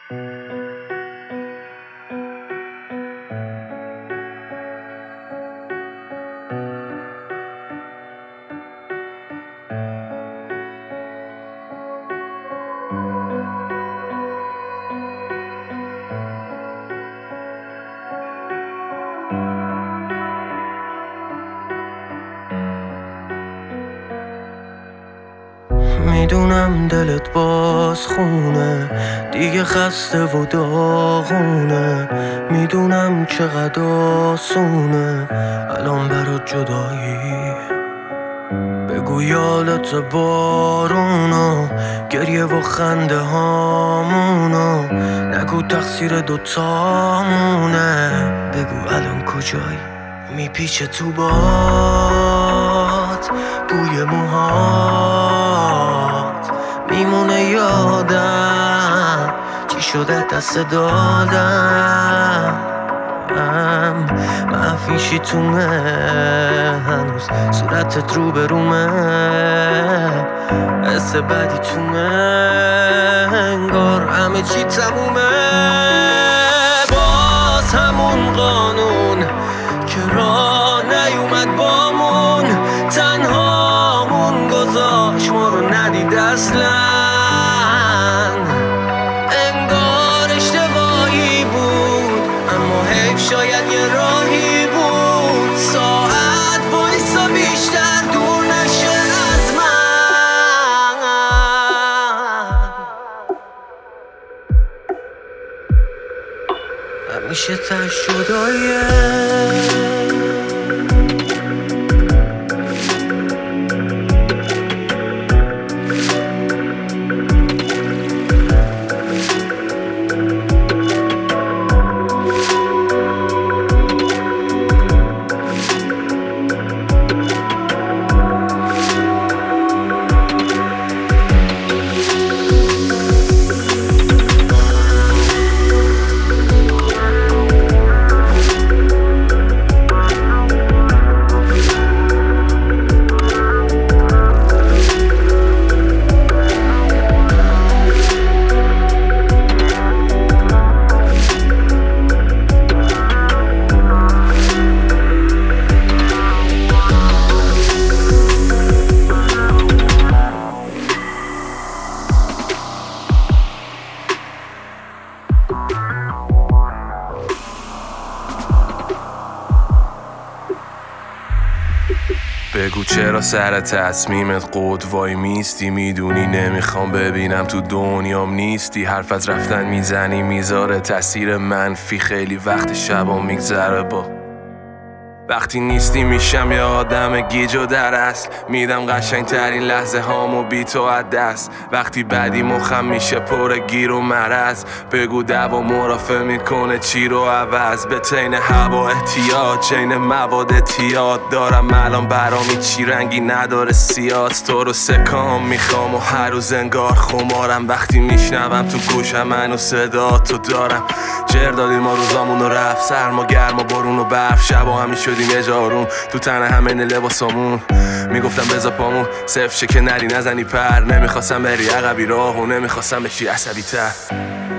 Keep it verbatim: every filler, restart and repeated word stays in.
میدونم دلت باز خونه دیگه خسته و داغونه، میدونم چقدر آسونه الان برات جدایی. بگو یادت بارونو، گریه و خنده هامونو، نگو تقصیر دوتامونه. بگو الان کجایی، میپیچه تو باد بوی موهات، میمونه یادم چی شده دست دادم. مفیشی تومه هنوز صورتت رو برومه، حس بدی تومه انگار همه چی تمومه. باز همون قانون که راه نیومد بامون، تنهامون گذاشت ما رو ندید اصلا. انگار اشتباهی بود اما حیف شاید یه راهی بود. ساعت وایسا بیشتر دور نشه از من. همیشه تش جداییه. بگو چرا سر تصمیمت قد وای میستی، میدونی نمیخوام ببینم تو دنیام نیستی. حرف از رفتن میزنی میذاره تاثیر منفی، خیلی وقت شبا میگذره با وقتی نیستی. میشم یه آدم گیج و در اصل، میدم قشنگ ترین لحظه هامو بی تو از دست. وقتی بدی مخم میشه پر گیر و مرض، بگو دوا مرافع میکنه چی رو عوض. به تین هوا احتیاط چین مواد اعتیاد دارم الان برامی چی رنگی نداره سیاست. تو رو سکام میخوام و هر روز انگار خمارم، وقتی میشنوم تو گوشم منو صدا تو دارم. جر دادیم ما روزامونو رفت، سرما گرم و بارون و برف، شبا همی شدیم یه جارون تو تنه همه لباسامون. میگفتم بزا پامون صفر شه که نری نزنی پر، نمیخواستم بری عقبی راهو، نمیخواستم بشی عصبی تر.